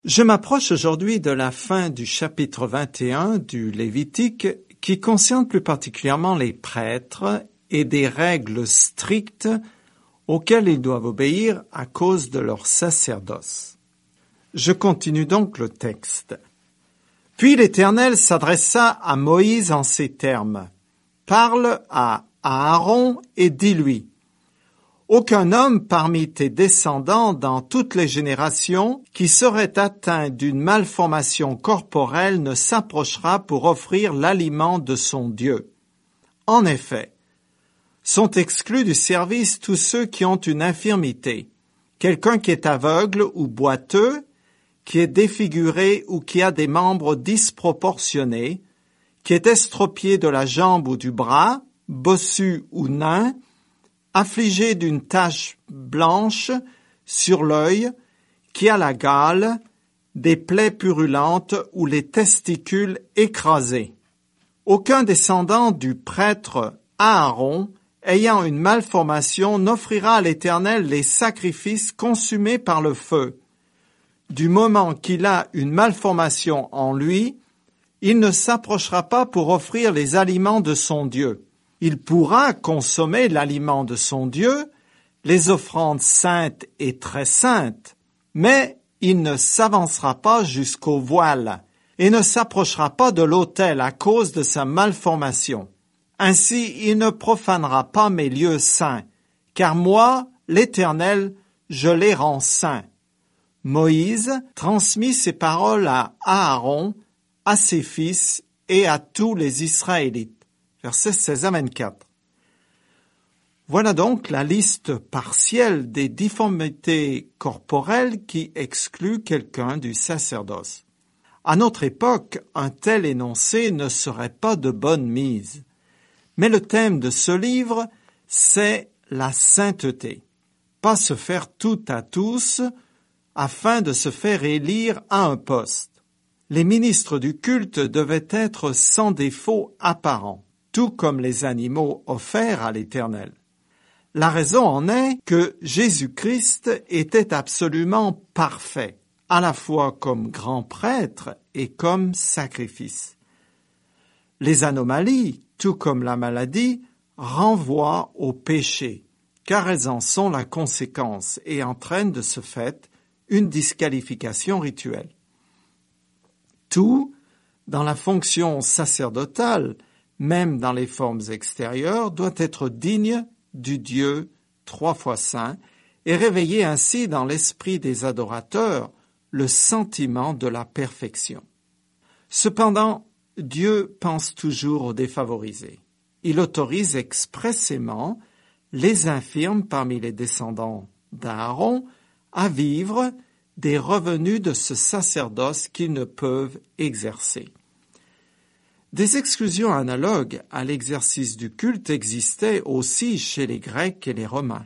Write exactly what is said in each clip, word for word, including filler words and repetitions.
Je m'approche aujourd'hui de la fin du chapitre vingt et un du Lévitique qui concerne plus particulièrement les prêtres et des règles strictes auxquelles ils doivent obéir à cause de leur sacerdoce. Je continue donc le texte. Puis l'Éternel s'adressa à Moïse en ces termes. « Parle à Aaron et dis-lui. Aucun homme parmi tes descendants dans toutes les générations qui serait atteint d'une malformation corporelle ne s'approchera pour offrir l'aliment de son Dieu. En effet, sont exclus du service tous ceux qui ont une infirmité, quelqu'un qui est aveugle ou boiteux, qui est défiguré ou qui a des membres disproportionnés, qui est estropié de la jambe ou du bras, bossu ou nain, affligé d'une tache blanche sur l'œil, qui a la gale, des plaies purulentes ou les testicules écrasés. Aucun descendant du prêtre Aaron, ayant une malformation, n'offrira à l'Éternel les sacrifices consumés par le feu. Du moment qu'il a une malformation en lui, il ne s'approchera pas pour offrir les aliments de son Dieu. Il pourra consommer l'aliment de son Dieu, les offrandes saintes et très saintes, mais il ne s'avancera pas jusqu'au voile et ne s'approchera pas de l'autel à cause de sa malformation. Ainsi, il ne profanera pas mes lieux saints, car moi, l'Éternel, je les rends saints. » Moïse transmit ces paroles à Aaron, à ses fils et à tous les Israélites. Versets seize à vingt-quatre. Voilà donc la liste partielle des difformités corporelles qui excluent quelqu'un du sacerdoce. À notre époque, un tel énoncé ne serait pas de bonne mise. Mais le thème de ce livre, c'est la sainteté. Pas se faire tout à tous afin de se faire élire à un poste. Les ministres du culte devaient être sans défaut apparent, tout comme les animaux offerts à l'Éternel. La raison en est que Jésus-Christ était absolument parfait, à la fois comme grand prêtre et comme sacrifice. Les anomalies, tout comme la maladie, renvoient au péché, car elles en sont la conséquence et entraînent de ce fait une disqualification rituelle. Tout, dans la fonction sacerdotale, même dans les formes extérieures, doit être digne du Dieu trois fois saint et réveiller ainsi dans l'esprit des adorateurs le sentiment de la perfection. Cependant, Dieu pense toujours aux défavorisés. Il autorise expressément les infirmes parmi les descendants d'Aaron à vivre des revenus de ce sacerdoce qu'ils ne peuvent exercer. Des exclusions analogues à l'exercice du culte existaient aussi chez les Grecs et les Romains.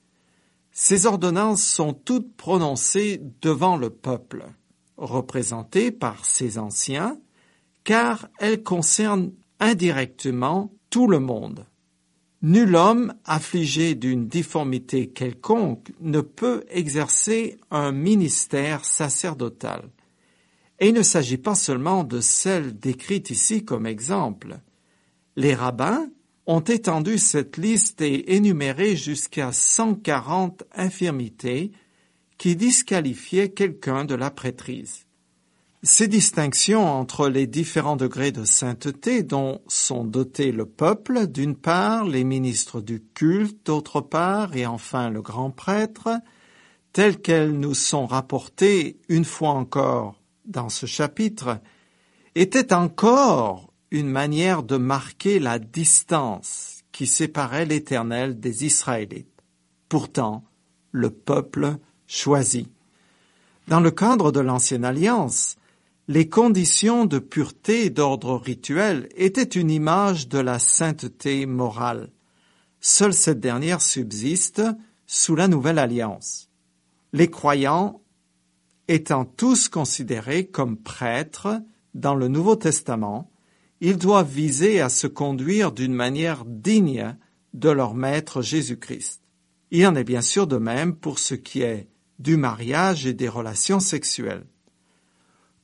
Ces ordonnances sont toutes prononcées devant le peuple, représenté par ses anciens, car elles concernent indirectement tout le monde. Nul homme affligé d'une difformité quelconque ne peut exercer un ministère sacerdotal. Et il ne s'agit pas seulement de celles décrites ici comme exemple. Les rabbins ont étendu cette liste et énuméré jusqu'à cent quarante infirmités qui disqualifiaient quelqu'un de la prêtrise. Ces distinctions entre les différents degrés de sainteté dont sont dotés le peuple, d'une part, les ministres du culte, d'autre part, et enfin le grand prêtre, telles qu'elles nous sont rapportées une fois encore dans ce chapitre, étaient encore une manière de marquer la distance qui séparait l'Éternel des Israélites. Pourtant, le peuple choisit. Dans le cadre de l'Ancienne Alliance, les conditions de pureté d'ordre rituel étaient une image de la sainteté morale. Seule cette dernière subsiste sous la Nouvelle Alliance. Les croyants étant tous considérés comme prêtres dans le Nouveau Testament, ils doivent viser à se conduire d'une manière digne de leur Maître Jésus-Christ. Il en est bien sûr de même pour ce qui est du mariage et des relations sexuelles.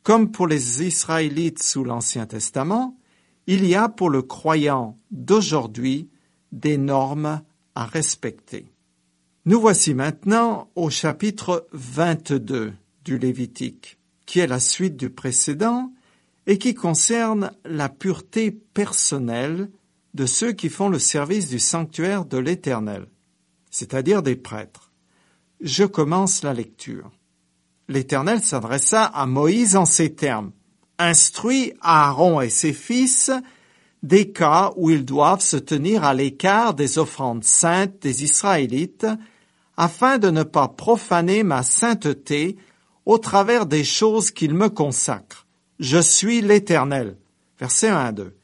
Comme pour les Israélites sous l'Ancien Testament, il y a pour le croyant d'aujourd'hui des normes à respecter. Nous voici maintenant au chapitre vingt-deux du Lévitique, qui est la suite du précédent et qui concerne la pureté personnelle de ceux qui font le service du sanctuaire de l'Éternel, c'est-à-dire des prêtres. Je commence la lecture. L'Éternel s'adressa à Moïse en ces termes. « Instruis Aaron et ses fils des cas où ils doivent se tenir à l'écart des offrandes saintes des Israélites, afin de ne pas profaner ma sainteté au travers des choses qu'ils me consacrent. Je suis l'Éternel. » Versets un à deux.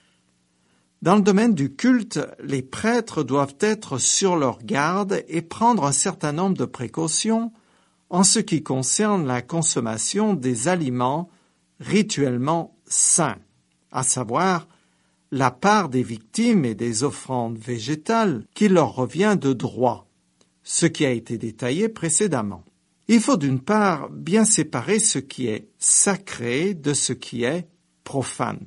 Dans le domaine du culte, les prêtres doivent être sur leur garde et prendre un certain nombre de précautions en ce qui concerne la consommation des aliments rituellement saints, à savoir la part des victimes et des offrandes végétales qui leur revient de droit, ce qui a été détaillé précédemment. Il faut d'une part bien séparer ce qui est sacré de ce qui est profane.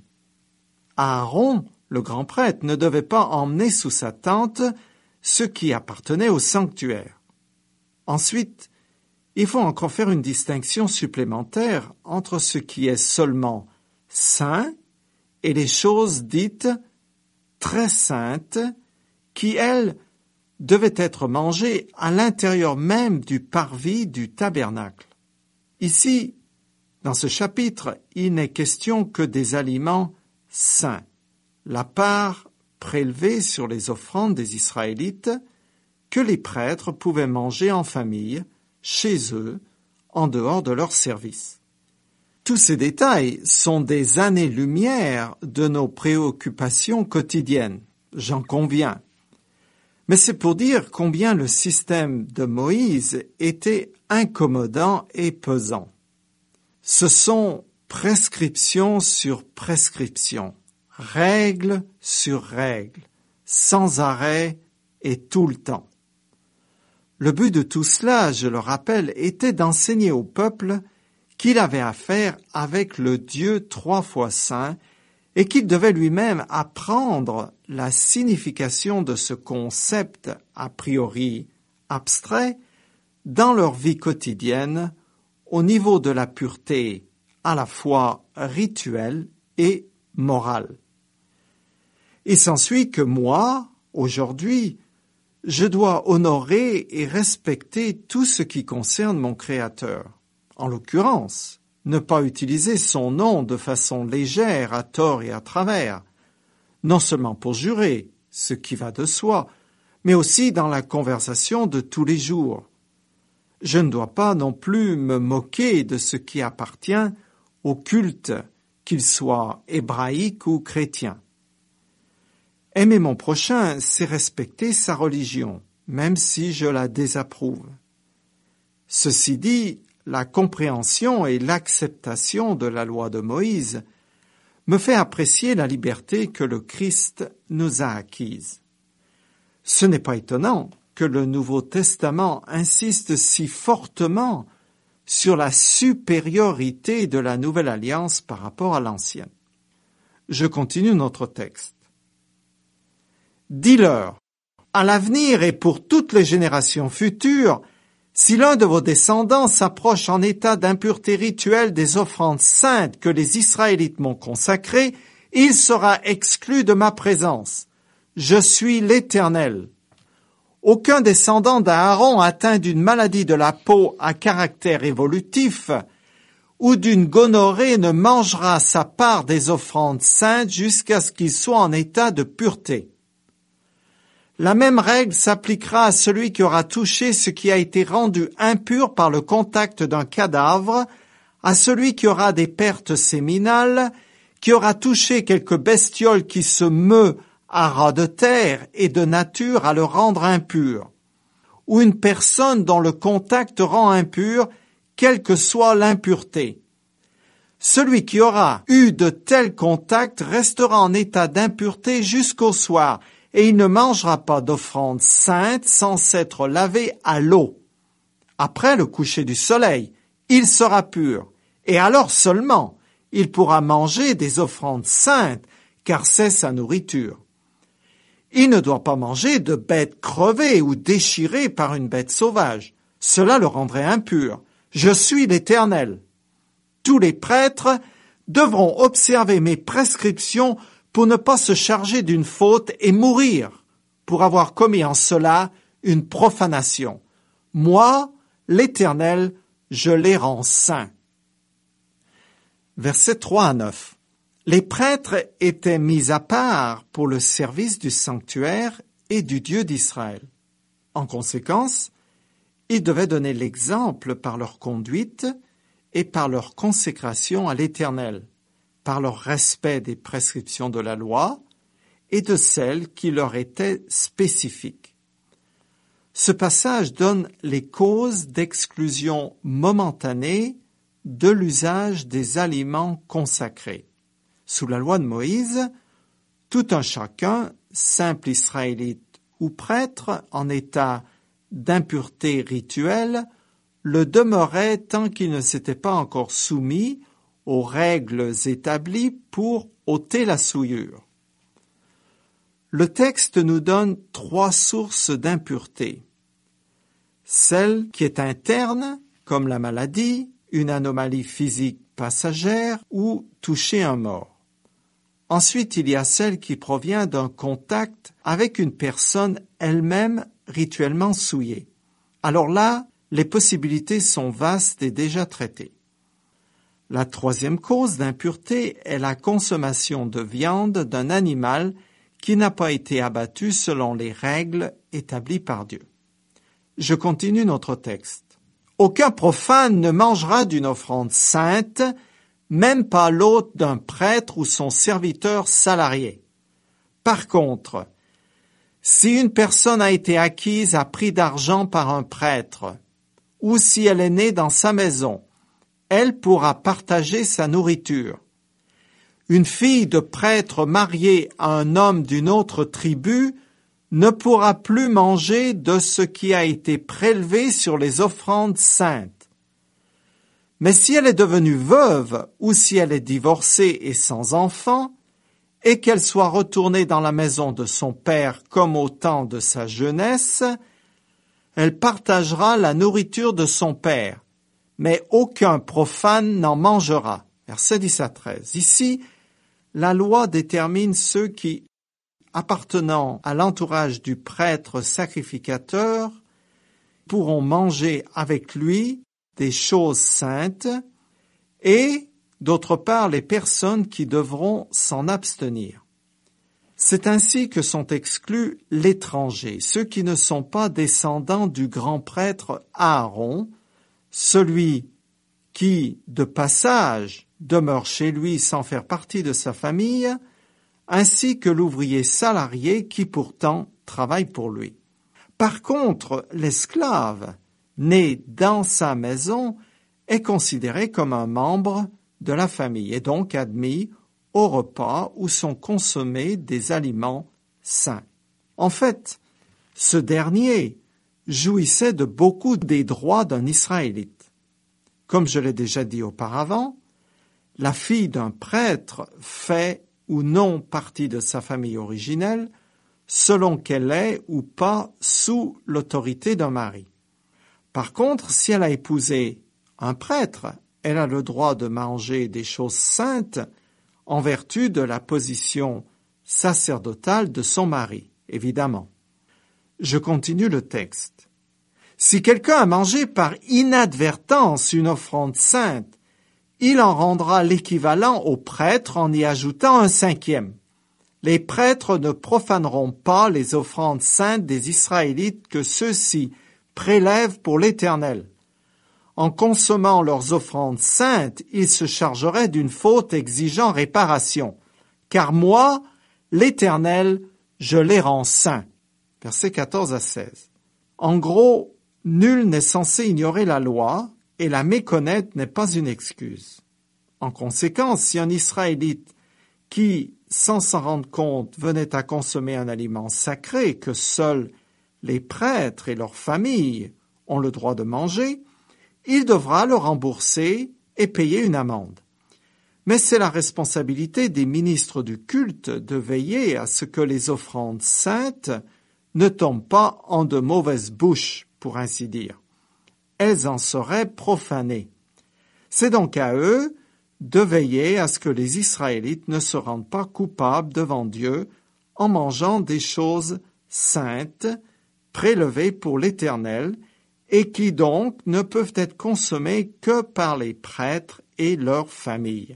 Aaron, le grand prêtre, ne devait pas emmener sous sa tente ce qui appartenait au sanctuaire. Ensuite, il faut encore faire une distinction supplémentaire entre ce qui est seulement saint et les choses dites très saintes qui, elles, devaient être mangées à l'intérieur même du parvis du tabernacle. Ici, dans ce chapitre, il n'est question que des aliments saints, la part prélevée sur les offrandes des Israélites que les prêtres pouvaient manger en famille, chez eux, en dehors de leur service. Tous ces détails sont des années-lumière de nos préoccupations quotidiennes, j'en conviens. Mais c'est pour dire combien le système de Moïse était incommodant et pesant. Ce sont prescriptions sur prescriptions, règles sur règles, sans arrêt et tout le temps. Le but de tout cela, je le rappelle, était d'enseigner au peuple qu'il avait affaire avec le Dieu trois fois saint et qu'il devait lui-même apprendre la signification de ce concept a priori abstrait dans leur vie quotidienne au niveau de la pureté à la fois rituelle et morale. Il s'ensuit que moi, aujourd'hui, je dois honorer et respecter tout ce qui concerne mon Créateur. En l'occurrence, ne pas utiliser son nom de façon légère, à tort et à travers, non seulement pour jurer, ce qui va de soi, mais aussi dans la conversation de tous les jours. Je ne dois pas non plus me moquer de ce qui appartient au culte, qu'il soit hébraïque ou chrétien. Aimer mon prochain, c'est respecter sa religion, même si je la désapprouve. Ceci dit, la compréhension et l'acceptation de la loi de Moïse me fait apprécier la liberté que le Christ nous a acquise. Ce n'est pas étonnant que le Nouveau Testament insiste si fortement sur la supériorité de la Nouvelle Alliance par rapport à l'Ancienne. Je continue notre texte. Dis-leur, à l'avenir et pour toutes les générations futures, si l'un de vos descendants s'approche en état d'impureté rituelle des offrandes saintes que les Israélites m'ont consacrées, il sera exclu de ma présence. Je suis l'Éternel. Aucun descendant d'Aaron atteint d'une maladie de la peau à caractère évolutif ou d'une gonorrhée ne mangera sa part des offrandes saintes jusqu'à ce qu'il soit en état de pureté. La même règle s'appliquera à celui qui aura touché ce qui a été rendu impur par le contact d'un cadavre, à celui qui aura des pertes séminales, qui aura touché quelque bestiole qui se meut à ras de terre et de nature à le rendre impur, ou une personne dont le contact rend impur, quelle que soit l'impureté. Celui qui aura eu de tels contacts restera en état d'impureté jusqu'au soir, et il ne mangera pas d'offrande sainte sans s'être lavé à l'eau. Après le coucher du soleil, il sera pur, Et alors seulement, il pourra manger des offrandes saintes, car c'est sa nourriture. Il ne doit pas manger de bêtes crevées ou déchirées par une bête sauvage. Cela le rendrait impur. Je suis l'Éternel. Tous les prêtres devront observer mes prescriptions pour ne pas se charger d'une faute et mourir pour avoir commis en cela une profanation. Moi, l'Éternel, je les rends saints. Versets trois à neuf. Les prêtres étaient mis à part pour le service du sanctuaire et du Dieu d'Israël. En conséquence, ils devaient donner l'exemple par leur conduite et par leur consécration à l'Éternel, par leur respect des prescriptions de la loi et de celles qui leur étaient spécifiques. Ce passage donne les causes d'exclusion momentanée de l'usage des aliments consacrés. Sous la loi de Moïse, tout un chacun, simple israélite ou prêtre en état d'impureté rituelle, le demeurait tant qu'il ne s'était pas encore soumis aux règles établies pour ôter la souillure. Le texte nous donne trois sources d'impureté. Celle qui est interne, comme la maladie, une anomalie physique passagère ou toucher un mort. Ensuite, il y a celle qui provient d'un contact avec une personne elle-même rituellement souillée. Alors là, les possibilités sont vastes et déjà traitées. La troisième cause d'impureté est la consommation de viande d'un animal qui n'a pas été abattu selon les règles établies par Dieu. Je continue notre texte. Aucun profane ne mangera d'une offrande sainte, même pas l'hôte d'un prêtre ou son serviteur salarié. Par contre, si une personne a été acquise à prix d'argent par un prêtre, ou si elle est née dans sa maison, elle pourra partager sa nourriture. Une fille de prêtre mariée à un homme d'une autre tribu ne pourra plus manger de ce qui a été prélevé sur les offrandes saintes. Mais si elle est devenue veuve ou si elle est divorcée et sans enfant, et qu'elle soit retournée dans la maison de son père comme au temps de sa jeunesse, elle partagera la nourriture de son père, mais aucun profane n'en mangera. Versets dix à treize. Ici, la loi détermine ceux qui, appartenant à l'entourage du prêtre sacrificateur, pourront manger avec lui des choses saintes et, d'autre part, les personnes qui devront s'en abstenir. C'est ainsi que sont exclus l'étranger, ceux qui ne sont pas descendants du grand prêtre Aaron, celui qui, de passage, demeure chez lui sans faire partie de sa famille, ainsi que l'ouvrier salarié qui pourtant travaille pour lui. Par contre, l'esclave, né dans sa maison, est considéré comme un membre de la famille et donc admis au repas où sont consommés des aliments sains. En fait, ce dernier jouissait de beaucoup des droits d'un Israélite. Comme je l'ai déjà dit auparavant, la fille d'un prêtre fait ou non partie de sa famille originelle, selon qu'elle est ou pas sous l'autorité d'un mari. Par contre, si elle a épousé un prêtre, elle a le droit de manger des choses saintes en vertu de la position sacerdotale de son mari, évidemment. Je continue le texte. Si quelqu'un a mangé par inadvertance une offrande sainte, il en rendra l'équivalent au prêtre en y ajoutant un cinquième. Les prêtres ne profaneront pas les offrandes saintes des Israélites que ceux-ci prélèvent pour l'Éternel. En consommant leurs offrandes saintes, ils se chargeraient d'une faute exigeant réparation. Car moi, l'Éternel, je les rends saints. Versets quatorze à seize. En gros, nul n'est censé ignorer la loi, et la méconnaître n'est pas une excuse. En conséquence, si un Israélite qui, sans s'en rendre compte, venait à consommer un aliment sacré que seuls les prêtres et leurs familles ont le droit de manger, il devra le rembourser et payer une amende. Mais c'est la responsabilité des ministres du culte de veiller à ce que les offrandes saintes ne tombent pas en de mauvaises bouches, pour ainsi dire. Elles en seraient profanées. C'est donc à eux de veiller à ce que les Israélites ne se rendent pas coupables devant Dieu en mangeant des choses saintes, prélevées pour l'Éternel, et qui donc ne peuvent être consommées que par les prêtres et leurs familles.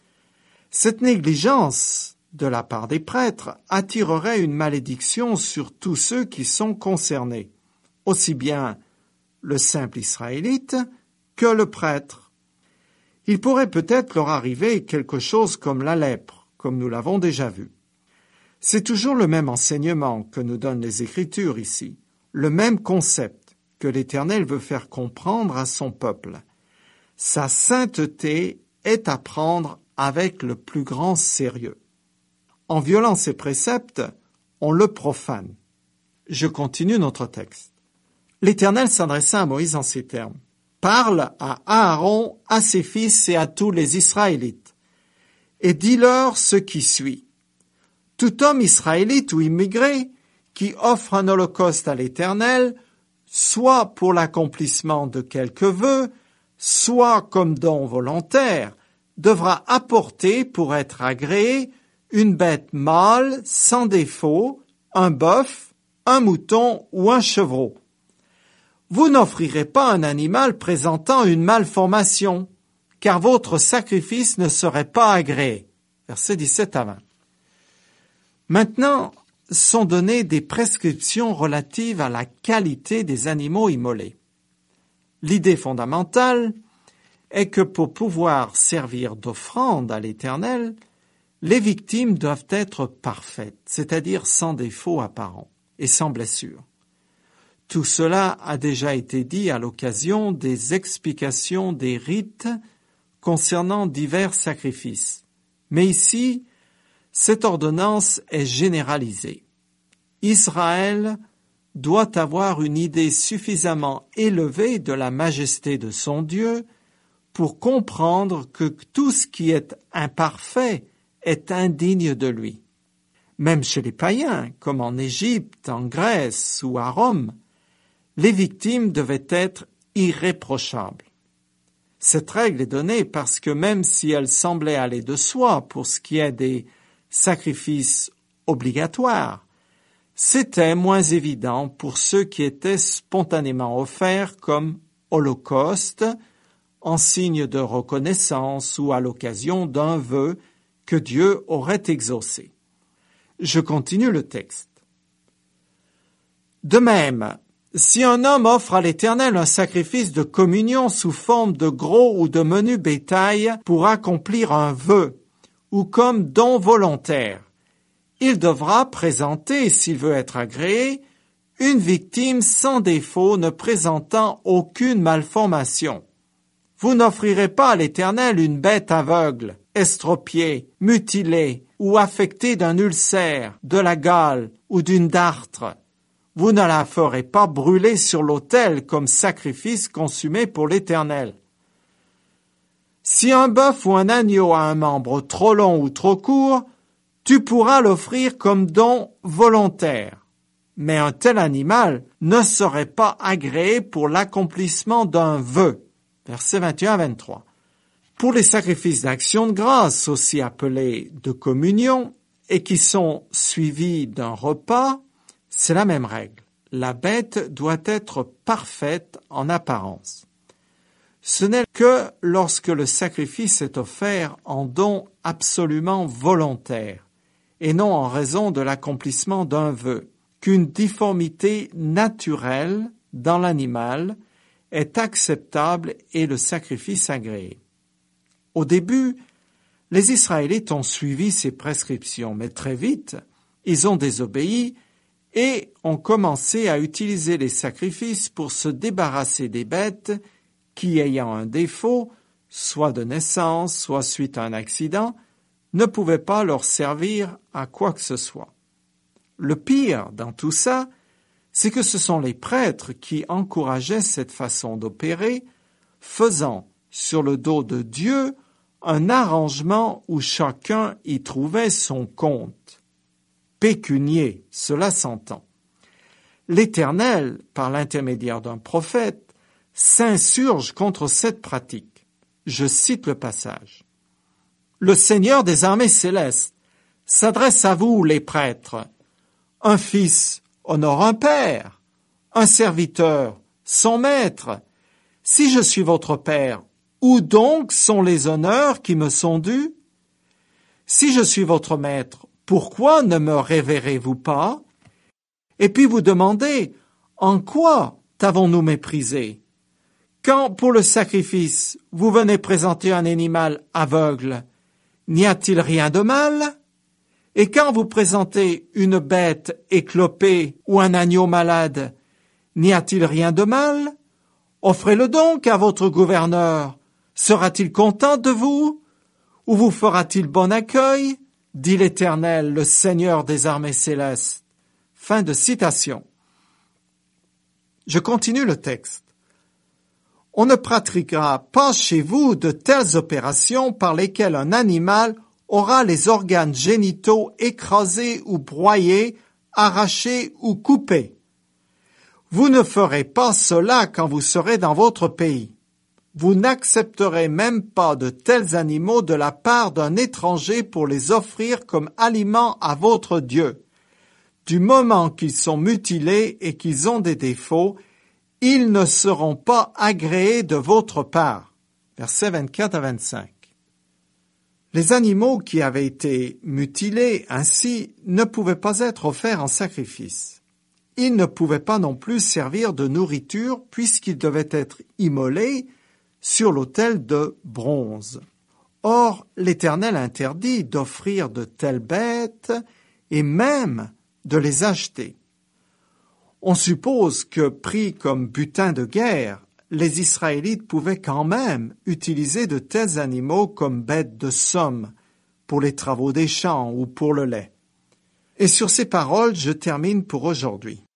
Cette négligence de la part des prêtres attirerait une malédiction sur tous ceux qui sont concernés, aussi bien le simple Israélite que le prêtre. Il pourrait peut-être leur arriver quelque chose comme la lèpre, comme nous l'avons déjà vu. C'est toujours le même enseignement que nous donnent les Écritures ici, le même concept que l'Éternel veut faire comprendre à son peuple. Sa sainteté est à prendre avec le plus grand sérieux. En violant ces préceptes, on le profane. Je continue notre texte. L'Éternel s'adressa à Moïse en ces termes. « Parle à Aaron, à ses fils et à tous les Israélites, et dis-leur ce qui suit. Tout homme israélite ou immigré qui offre un holocauste à l'Éternel, soit pour l'accomplissement de quelque vœu, soit comme don volontaire, devra apporter pour être agréé une bête mâle sans défaut, un bœuf, un mouton ou un chevreau. Vous n'offrirez pas un animal présentant une malformation, car votre sacrifice ne serait pas agréé. » Versets dix-sept à vingt. Maintenant sont données des prescriptions relatives à la qualité des animaux immolés. L'idée fondamentale est que pour pouvoir servir d'offrande à l'Éternel, les victimes doivent être parfaites, c'est-à-dire sans défaut apparent et sans blessure. Tout cela a déjà été dit à l'occasion des explications des rites concernant divers sacrifices. Mais ici, cette ordonnance est généralisée. Israël doit avoir une idée suffisamment élevée de la majesté de son Dieu pour comprendre que tout ce qui est imparfait est indigne de lui. Même chez les païens, comme en Égypte, en Grèce ou à Rome, les victimes devaient être irréprochables. Cette règle est donnée parce que même si elle semblait aller de soi pour ce qui est des sacrifices obligatoires, c'était moins évident pour ceux qui étaient spontanément offerts comme holocauste, en signe de reconnaissance ou à l'occasion d'un vœu que Dieu aurait exaucé. Je continue le texte. De même, si un homme offre à l'Éternel un sacrifice de communion sous forme de gros ou de menu bétail pour accomplir un vœu, ou comme don volontaire, il devra présenter, s'il veut être agréé, une victime sans défaut ne présentant aucune malformation. Vous n'offrirez pas à l'Éternel une bête aveugle, estropiée, mutilée ou affectée d'un ulcère, de la gale ou d'une dartre. Vous ne la ferez pas brûler sur l'autel comme sacrifice consumé pour l'Éternel. Si un bœuf ou un agneau a un membre trop long ou trop court, tu pourras l'offrir comme don volontaire. Mais un tel animal ne serait pas agréé pour l'accomplissement d'un vœu. Versets vingt et un à vingt-trois. Pour les sacrifices d'action de grâce, aussi appelés de communion, et qui sont suivis d'un repas, c'est la même règle. La bête doit être parfaite en apparence. Ce n'est que lorsque le sacrifice est offert en don absolument volontaire, et non en raison de l'accomplissement d'un vœu, qu'une difformité naturelle dans l'animal est acceptable et le sacrifice agréé. Au début, les Israélites ont suivi ces prescriptions, mais très vite, ils ont désobéi et ont commencé à utiliser les sacrifices pour se débarrasser des bêtes qui, ayant un défaut, soit de naissance, soit suite à un accident, ne pouvaient pas leur servir à quoi que ce soit. Le pire dans tout ça, c'est que ce sont les prêtres qui encourageaient cette façon d'opérer, faisant sur le dos de Dieu un arrangement où chacun y trouvait son compte. Pécunier, cela s'entend. L'Éternel, par l'intermédiaire d'un prophète, s'insurge contre cette pratique. Je cite le passage. Le Seigneur des armées célestes s'adresse à vous, les prêtres. Un fils honore un père, un serviteur son maître. Si je suis votre père, où donc sont les honneurs qui me sont dus? Si je suis votre maître, pourquoi ne me révérez-vous pas? Et puis vous demandez, en quoi t'avons-nous méprisé? Quand, pour le sacrifice, vous venez présenter un animal aveugle, n'y a-t-il rien de mal? Et quand vous présentez une bête éclopée ou un agneau malade, n'y a-t-il rien de mal? Offrez-le donc à votre gouverneur. Sera-t-il content de vous? Ou vous fera-t-il bon accueil? Dit l'Éternel, le Seigneur des armées célestes. Fin de citation. Je continue le texte. On ne pratiquera pas chez vous de telles opérations par lesquelles un animal aura les organes génitaux écrasés ou broyés, arrachés ou coupés. Vous ne ferez pas cela quand vous serez dans votre pays. Vous n'accepterez même pas de tels animaux de la part d'un étranger pour les offrir comme aliment à votre Dieu. Du moment qu'ils sont mutilés et qu'ils ont des défauts, ils ne seront pas agréés de votre part. Versets vingt-quatre à vingt-cinq. Les animaux qui avaient été mutilés ainsi ne pouvaient pas être offerts en sacrifice. Ils ne pouvaient pas non plus servir de nourriture puisqu'ils devaient être immolés sur l'autel de bronze. Or, l'Éternel interdit d'offrir de telles bêtes et même de les acheter. On suppose que, pris comme butin de guerre, les Israélites pouvaient quand même utiliser de tels animaux comme bêtes de somme pour les travaux des champs ou pour le lait. Et sur ces paroles, je termine pour aujourd'hui.